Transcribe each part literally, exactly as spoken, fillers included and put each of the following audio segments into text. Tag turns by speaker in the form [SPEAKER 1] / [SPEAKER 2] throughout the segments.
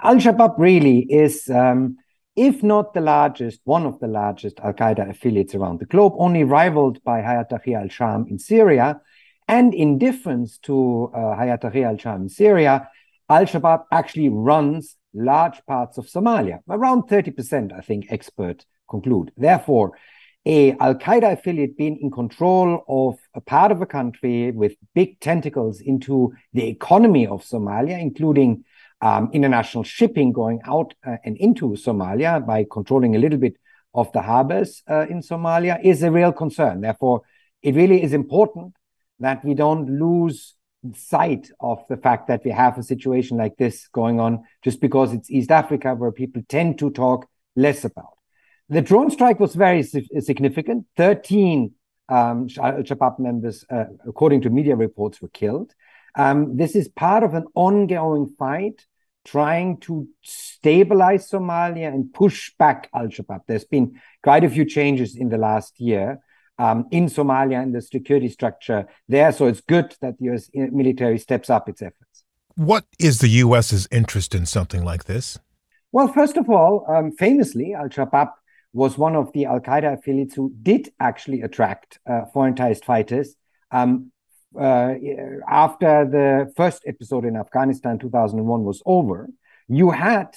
[SPEAKER 1] Al-Shabaab really is, um, if not the largest, one of the largest Al-Qaeda affiliates around the globe, only rivaled by Hayat Tahrir al-Sham in Syria. And in difference to uh, Hayat Tahrir al-Sham in Syria, Al-Shabaab actually runs large parts of Somalia, around thirty percent, I think experts conclude. Therefore, a Al-Qaeda affiliate being in control of a part of a country with big tentacles into the economy of Somalia, including um, international shipping going out uh, and into Somalia by controlling a little bit of the harbors uh, in Somalia, is a real concern. Therefore, it really is important that we don't lose sight of the fact that we have a situation like this going on just because it's East Africa, where people tend to talk less about. The drone strike was very significant. thirteen um, Al-Shabaab members, uh, according to media reports, were killed. Um, this is part of an ongoing fight trying to stabilize Somalia and push back Al-Shabaab. There's been quite a few changes in the last year um, in Somalia and the security structure there. So it's good that the U S military steps up its efforts.
[SPEAKER 2] What is the U S's interest in something like this?
[SPEAKER 1] Well, first of all, um, famously, Al-Shabaab was one of the Al-Qaeda affiliates who did actually attract uh, foreign-ties fighters. Um, uh, after the first episode in Afghanistan, two thousand one, was over, you had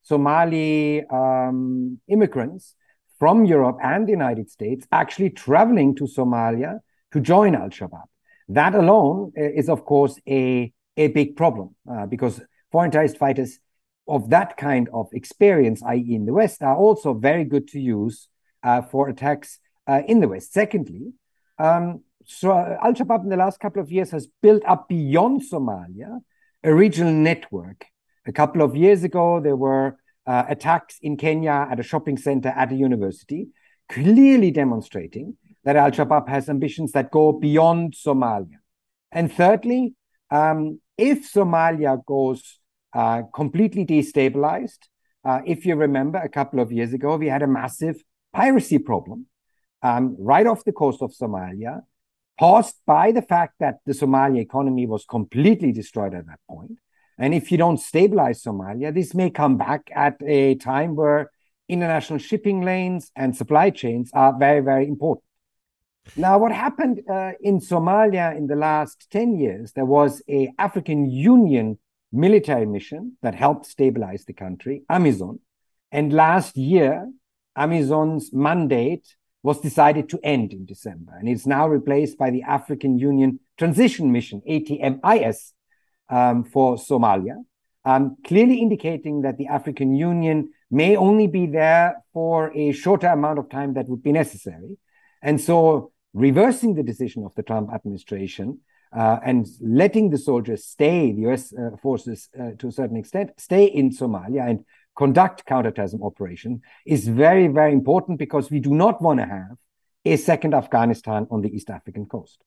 [SPEAKER 1] Somali um, immigrants from Europe and the United States actually traveling to Somalia to join Al-Shabaab. That alone is, of course, a, a big problem uh, because foreign-ties fighters of that kind of experience, that is in the West, are also very good to use uh, for attacks uh, in the West. Secondly, um, so Al-Shabaab in the last couple of years has built up beyond Somalia a regional network. A couple of years ago, there were uh, attacks in Kenya at a shopping center at a university, clearly demonstrating that Al-Shabaab has ambitions that go beyond Somalia. And thirdly, um, if Somalia goes Uh, completely destabilized. Uh, if you remember, a couple of years ago, we had a massive piracy problem um, right off the coast of Somalia, caused by the fact that the Somali economy was completely destroyed at that point. And if you don't stabilize Somalia, this may come back at a time where international shipping lanes and supply chains are very, very important. Now, what happened uh, in Somalia in the last ten years, there was an African Union military mission that helped stabilize the country, AMISOM. And last year, AMISOM's mandate was decided to end in December. And it's now replaced by the African Union Transition Mission, A T M I S, um, for Somalia, um, clearly indicating that the African Union may only be there for a shorter amount of time that would be necessary. And so reversing the decision of the Trump administration Uh, and letting the soldiers stay, the U S uh, forces uh, to a certain extent, stay in Somalia and conduct counterterrorism operation is very, very important because we do not want to have a second Afghanistan on the East African coast.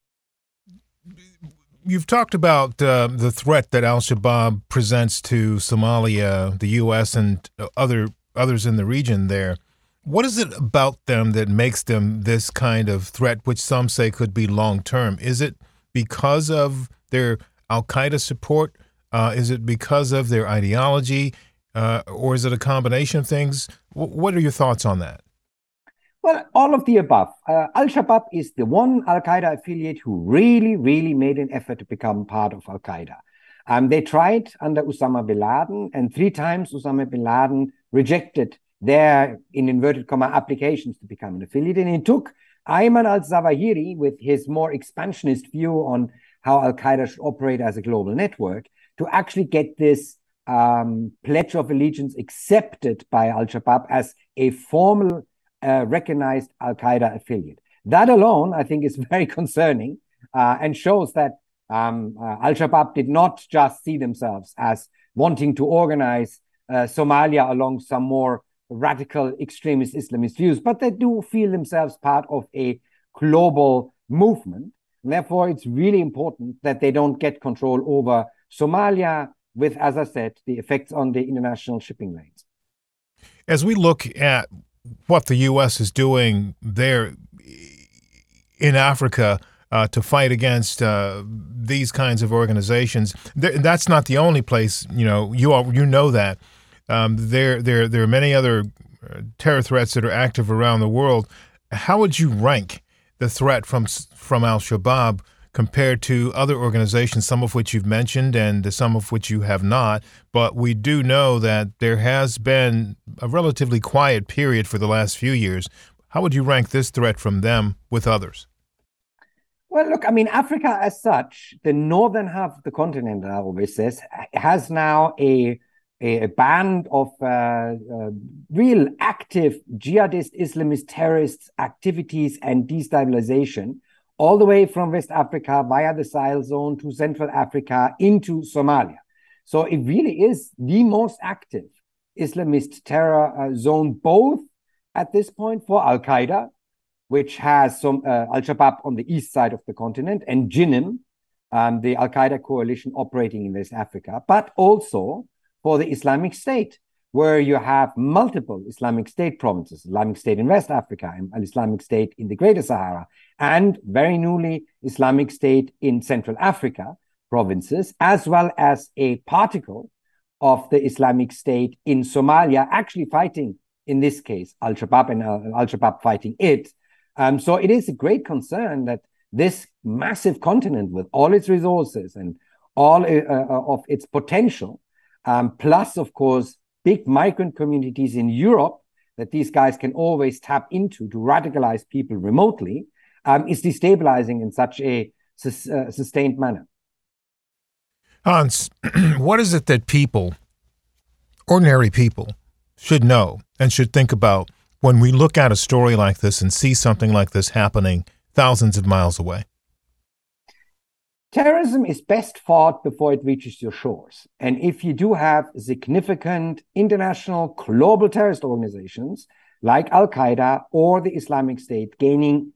[SPEAKER 2] You've talked about uh, the threat that Al-Shabaab presents to Somalia, the U S, and other others in the region there. What is it about them that makes them this kind of threat, which some say could be long-term? Is it because of their Al-Qaeda support? Uh, is it because of their ideology? Uh, or is it a combination of things? W- what are your thoughts on that?
[SPEAKER 1] Well, all of the above. Uh, Al-Shabaab is the one Al-Qaeda affiliate who really, really made an effort to become part of Al-Qaeda. Um, they tried under Osama bin Laden, and three times Osama bin Laden rejected their, in inverted comma, applications to become an affiliate. And it took Ayman al-Zawahiri, with his more expansionist view on how Al-Qaeda should operate as a global network, to actually get this um, pledge of allegiance accepted by Al-Shabaab as a formal, uh, recognized Al-Qaeda affiliate. That alone, I think, is very concerning uh, and shows that um, uh, Al-Shabaab did not just see themselves as wanting to organize uh, Somalia along some more radical extremist Islamist views, but they do feel themselves part of a global movement. And therefore, it's really important that they don't get control over Somalia with, as I said, the effects on the international shipping lanes.
[SPEAKER 2] As we look at what the U S is doing there in Africa, uh, to fight against uh, these kinds of organizations. Th- that's not the only place. You know, you all, you know that um, there there there are many other terror threats that are active around the world. How would you rank the threat from from Al-Shabaab compared to other organizations, some of which you've mentioned and some of which you have not? But we do know that there has been a relatively quiet period for the last few years. How would you rank this threat from them with others?
[SPEAKER 1] Well, look, I mean, Africa as such, the northern half of the continent, I always says, has now a, a, a band of uh, uh, real active jihadist, Islamist terrorist activities and destabilization, all the way from West Africa via the Sahel zone to Central Africa into Somalia. So it really is the most active Islamist terror uh, zone, both at this point for Al-Qaeda, which has some uh, Al-Shabaab on the east side of the continent, and Jinim, um, the Al-Qaeda coalition operating in West Africa, but also for the Islamic State, where you have multiple Islamic State provinces, Islamic State in West Africa, and Islamic State in the Greater Sahara, and very newly Islamic State in Central Africa provinces, as well as a particle of the Islamic State in Somalia, actually fighting, in this case, Al-Shabaab and uh, Al-Shabaab fighting it. Um, so it is a great concern that this massive continent, with all its resources and all uh, of its potential, um, plus, of course, big migrant communities in Europe that these guys can always tap into to radicalize people remotely, um, is destabilizing in such a sus- uh, sustained manner.
[SPEAKER 2] Hans, what is it that people, ordinary people, should know and should think about when we look at a story like this and see something like this happening thousands of miles away?
[SPEAKER 1] Terrorism is best fought before it reaches your shores. And if you do have significant international global terrorist organizations like Al-Qaeda or the Islamic State gaining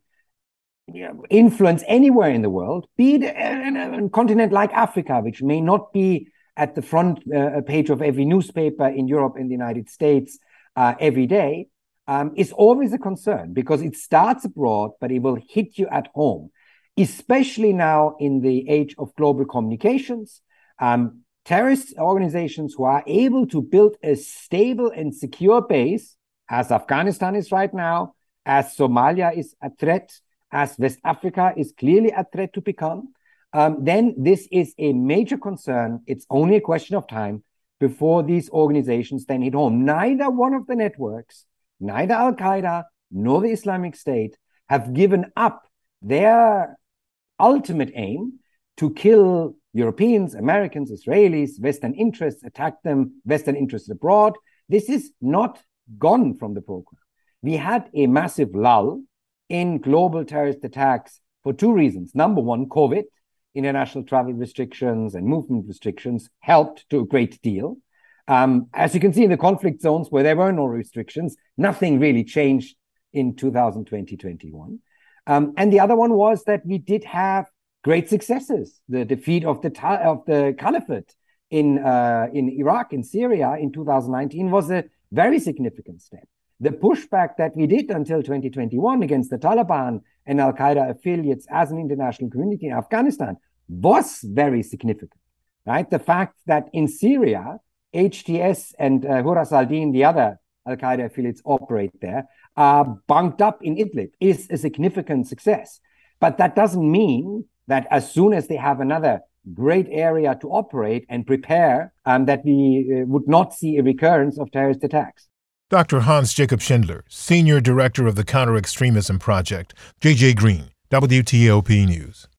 [SPEAKER 1] you know, influence anywhere in the world, be it a, a continent like Africa, which may not be at the front uh, page of every newspaper in Europe and the United States uh, every day, um, is always a concern, because it starts abroad, but it will hit you at home. Especially now in the age of global communications, um, terrorist organizations who are able to build a stable and secure base, as Afghanistan is right now, as Somalia is a threat, as West Africa is clearly a threat to become, um, then this is a major concern. It's only a question of time before these organizations then hit home. Neither one of the networks, neither Al-Qaeda nor the Islamic State, have given up their ultimate aim to kill Europeans, Americans, Israelis, Western interests, attack them, Western interests abroad. This is not gone from the program. We had a massive lull in global terrorist attacks for two reasons. Number one, COVID, international travel restrictions and movement restrictions helped to a great deal. Um, as you can see in the conflict zones where there were no restrictions, nothing really changed in two thousand twenty, twenty-one. Um, and the other one was that we did have great successes. The defeat of the of the caliphate in uh, in Iraq, in Syria in two thousand nineteen was a very significant step. The pushback that we did until twenty twenty-one against the Taliban and Al-Qaeda affiliates as an international community in Afghanistan was very significant, right? The fact that in Syria, H T S and uh, Huras al-Din, the other Al-Qaeda affiliates, operate there, are bunked up in Idlib, is a significant success. But that doesn't mean that as soon as they have another great area to operate and prepare, um, that we uh, would not see a recurrence of terrorist attacks.
[SPEAKER 2] Doctor Hans-Jacob Schindler, Senior Director of the Counter-Extremism Project, J J Green, W T O P News.